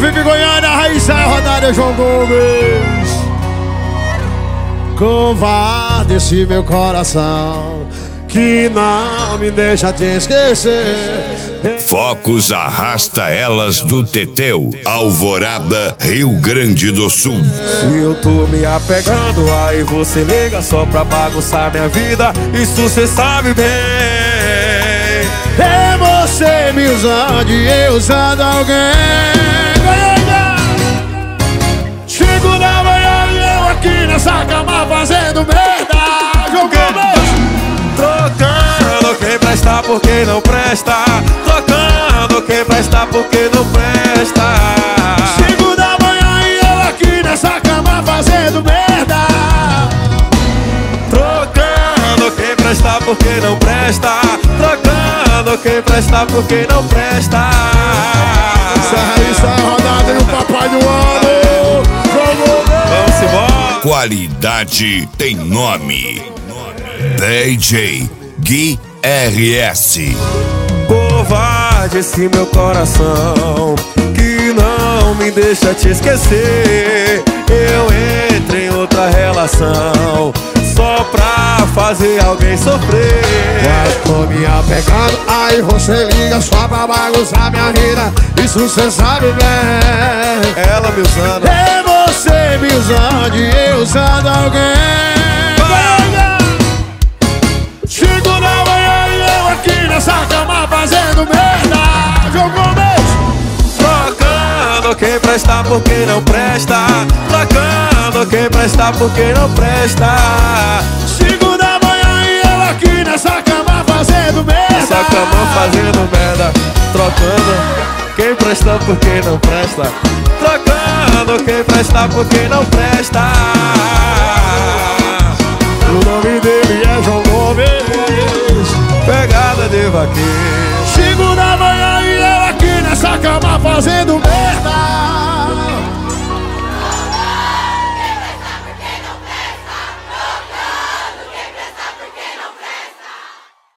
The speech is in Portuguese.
Vive Goiânia, Raíssa Rodada, João Gomes. Covarde esse meu coração que não me deixa te esquecer. Focos arrasta elas do Teteu, Alvorada, Rio Grande do Sul. Se eu tô me apegando, aí você liga só pra bagunçar minha vida. Isso cê sabe bem. É você me usando e eu usando alguém. Chego na manhã e eu aqui nessa cama fazendo merda. João Gomes. Trocando quem presta por quem não presta. Trocando quem presta por quem não presta. 5 da manhã e eu aqui nessa cama fazendo merda. Trocando quem presta por quem não presta. Trocando quem presta por quem não presta. Isso é rodada e o papai do ano. Vamos embora. Qualidade tem nome. DJ Gui RS. Covarde esse meu coração que não me deixa te esquecer. Eu entro em outra relação só pra fazer alguém sofrer. Mas tô me apegando, aí você liga só pra bagunçar minha vida. Isso cê sabe bem. Ela me usando. É você me usando e eu usando alguém. Chego na manhã e eu aqui nessa cama fazendo merda. João Gomes. Trocando quem presta por quem não presta. Trocando quem presta por quem não presta. 5 da manhã e eu aqui nessa cama fazendo merda. Essa cama fazendo merda. Trocando quem presta por quem não presta. Trocando quem presta por quem não presta. O nome dele é João Gomes. Pegada de vaqueiro. 5 da manhã e eu aqui nessa cama fazendo merda.